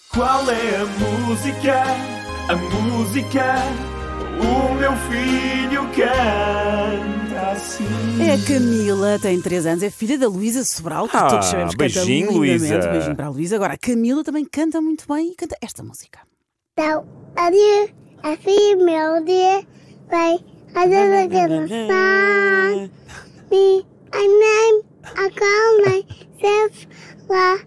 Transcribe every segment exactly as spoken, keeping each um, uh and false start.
Qual é a música? A música? O meu filho canta assim. É a Camila, tem três anos, é filha da Luísa Sobral, que Ah, todos sabemos que beijinho, canta lindamente. Luísa. Beijinho para a Luísa. Agora, a Camila também canta muito bem e canta esta música. Então, adieu, a female dear, vai, a sun. Me, I name, I call myself, la,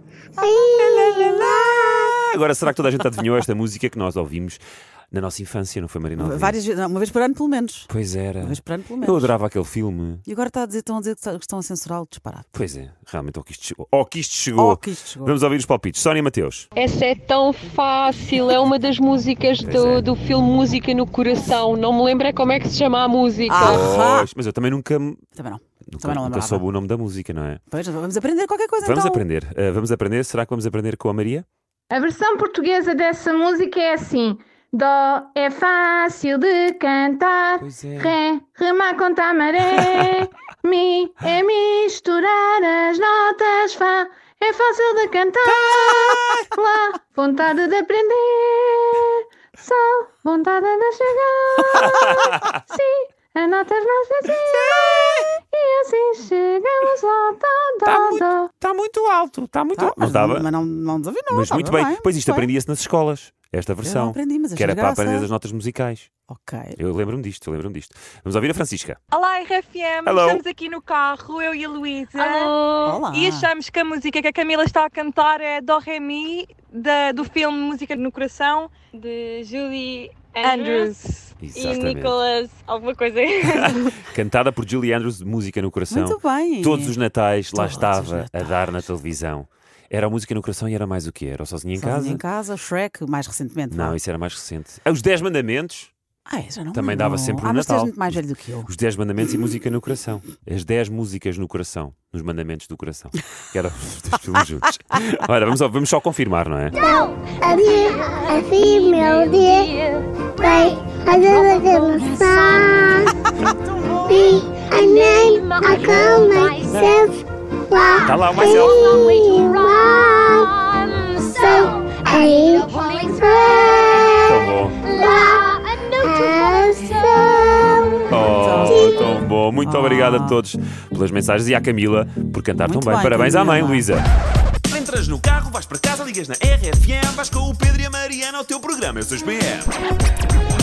Agora, será que toda a gente adivinhou esta música que nós ouvimos na nossa infância, não foi, Marina? Ouvimos? Várias vezes, não, uma vez por ano, pelo menos. Pois era. Uma vez por ano, pelo menos. Eu adorava aquele filme. E agora está a dizer, estão a dizer que estão a censurar o disparate. Pois é, realmente, ao que isto chegou. Ao que isto chegou. Oh, que isto chegou. Vamos ouvir os palpites. Sónia Mateus. Essa é tão fácil, é uma das músicas Pois do, é. do filme Música no Coração. Não me lembro é como é que se chama a música. Ah. Pois, mas eu também nunca, nunca, Também não. Também não nunca lembrava. soube o nome da música, não é? Pois, vamos aprender qualquer coisa Vamos então. aprender. Uh, vamos aprender. Será que vamos aprender com a Maria? A versão portuguesa dessa música é assim: Dó é fácil de cantar, Pois é. Ré, remar contra a maré, Mi é misturar as notas, Fá é fácil de cantar, Lá, vontade de aprender, Sol, vontade de chegar, Si, as notas mais fáceis, e assim chegamos lá, Dó, Está Dó, muito, Dó. tá muito alto. Está muito Tá, alto. mas Não não, estava? mas não, não desafinou. Mas estava muito bem. Pois isto muito bem. aprendia-se nas escolas. Esta Eu versão. não aprendi, mas Que era achei para graça. aprender as notas musicais. Ok. Eu lembro-me disto, eu lembro-me disto. Vamos ouvir a Francisca. Olá, R F M. Hello. Estamos aqui no carro, eu e a Luísa. Olá. E achamos que a música que a Camila está a cantar é Dó Ré Mi, da, do filme Música no Coração, De Julie Andrews. e Exatamente. Nicholas, alguma coisa. Cantada por Julie Andrews, de Música no Coração. Muito bem. Todos os natais lá Todos os estava a natais. dar na televisão. Era a Música no Coração e era mais o quê? Era o Sozinho em Sozinho Casa? em casa, o Shrek, mais recentemente. Não, vá. isso era mais recente. Ah, Os Dez Mandamentos. Ah, é, já não também lembro. dava sempre no ah, mas tu és Natal. muito mais velho do que eu. Os Dez Mandamentos e Música no Coração. As Dez Músicas no Coração. Nos Mandamentos do Coração. Que eram os dois filmes juntos. Ora, vamos, vamos só confirmar, não é? adieu, a female dear, vai, a sun. Me, I name, I call myself, la, Tá lá o Marcelo. So, I Tão bom. Oh, tão bom. Muito obrigado a todos pelas mensagens e à Camila por cantar Muito tão bem. bem, Parabéns à mãe, Camila. Luísa. Entras no carro, vais para casa, ligas na R F M, vais com o Pedro e a Mariana ao teu programa. Eu sou os P M.